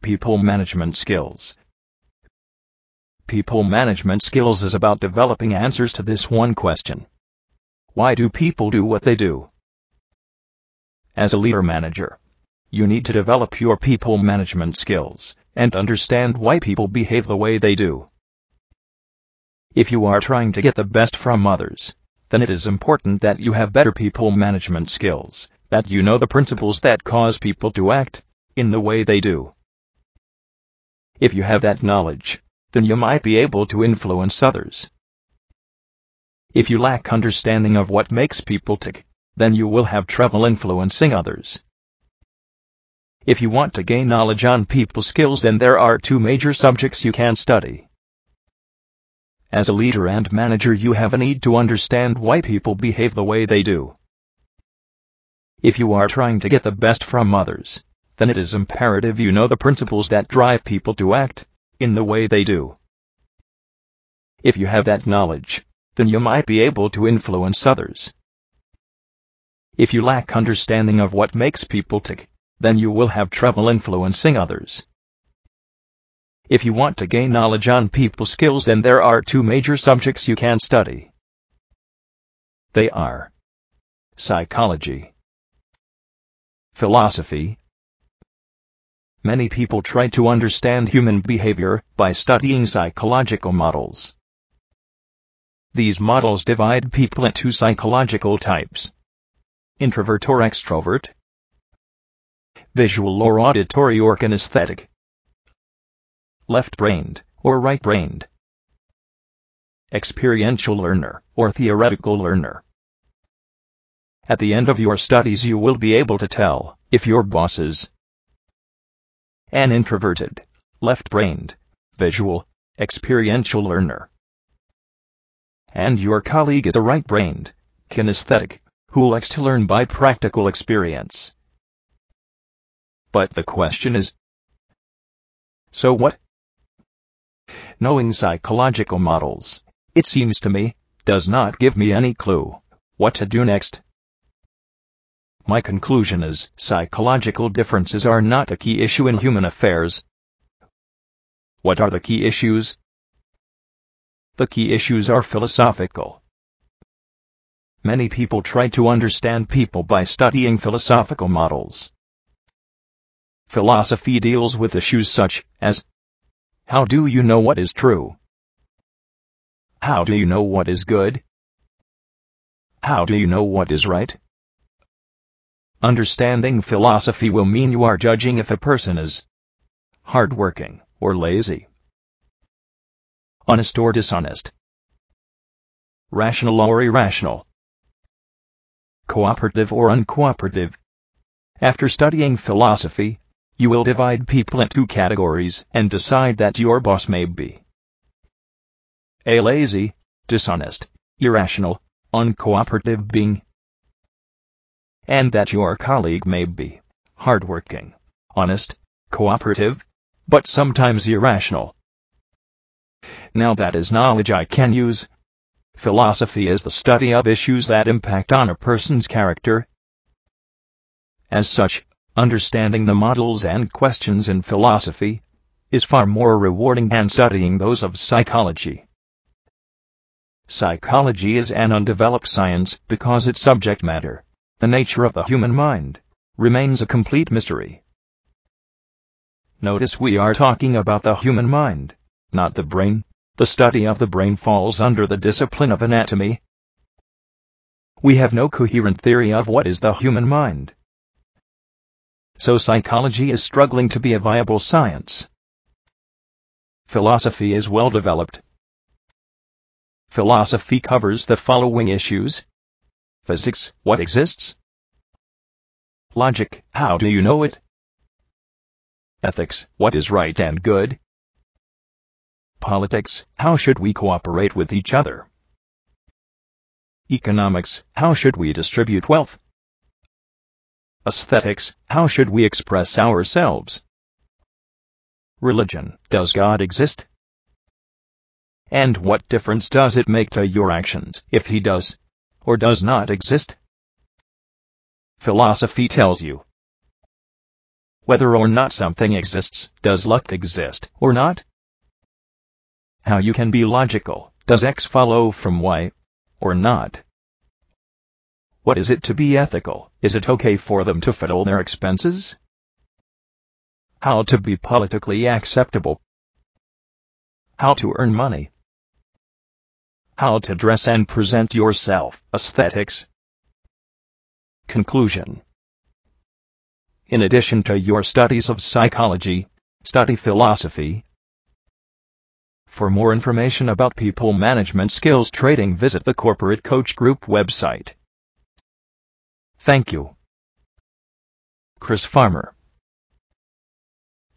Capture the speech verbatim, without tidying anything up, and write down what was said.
People management skills. People management skills is about developing answers to this one question. Why do people do what they do? As a leader manager, you need to develop your people management skills and understand why people behave the way they do. If you are trying to get the best from others, then it is important that you have better people management skills, that you know the principles that cause people to act in the way they do. If you have that knowledge, then you might be able to influence others. If you lack understanding of what makes people tick, then you will have trouble influencing others. If you want to gain knowledge on people skills, then there are two major subjects you can study. As a leader and manager, you have a need to understand why people behave the way they do. If you are trying to get the best from others, then it is imperative you know the principles that drive people to act in the way they do. If you have that knowledge, then you might be able to influence others. If you lack understanding of what makes people tick, then you will have trouble influencing others. If you want to gain knowledge on people skills, then there are two major subjects you can study. They are psychology, philosophy. Many people try to understand human behavior by studying psychological models. These models divide people into psychological types: introvert or extrovert, visual or auditory or kinesthetic, left-brained or right-brained, experiential learner or theoretical learner. At the end of your studies, you will be able to tell if your boss is an introverted, left-brained, visual, experiential learner, and your colleague is a right-brained, kinesthetic, who likes to learn by practical experience. But the question is, so what? Knowing psychological models, it seems to me, does not give me any clue what to do next. My conclusion is, psychological differences are not the key issue in human affairs. What are the key issues? The key issues are philosophical. Many people try to understand people by studying philosophical models. Philosophy deals with issues such as: how do you know what is true? How do you know what is good? How do you know what is right? Understanding philosophy will mean you are judging if a person is hardworking or lazy, honest or dishonest, rational or irrational, cooperative or uncooperative. After studying philosophy, you will divide people into categories and decide that your boss may be a lazy, dishonest, irrational, uncooperative being, and that your colleague may be hardworking, honest, cooperative, but sometimes irrational. Now that is knowledge I can use. Philosophy is the study of issues that impact on a person's character. As such, understanding the models and questions in philosophy is far more rewarding than studying those of psychology. Psychology is an undeveloped science because its subject matter, the nature of the human mind, remains a complete mystery. Notice we are talking about the human mind, not the brain. The study of the brain falls under the discipline of anatomy. We have no coherent theory of what is the human mind. So psychology is struggling to be a viable science. Philosophy is well developed. Philosophy covers the following issues: physics, what exists? Logic, how do you know it? Ethics, what is right and good? Politics, how should we cooperate with each other? Economics, how should we distribute wealth? Aesthetics, how should we express ourselves? Religion, does God exist? And what difference does it make to your actions if he does or does not exist? Philosophy tells you Whether or not something exists, does luck exist or not? How you can be logical, does X follow from Y or not? What is it to be ethical, is it okay for them to fiddle their expenses? How to be politically acceptable? How to earn money? How to dress and present yourself, aesthetics. Conclusion. In addition to your studies of psychology, study philosophy. For more information about people management skills trading, visit the Corporate Coach Group website. Thank you. Chris Farmer.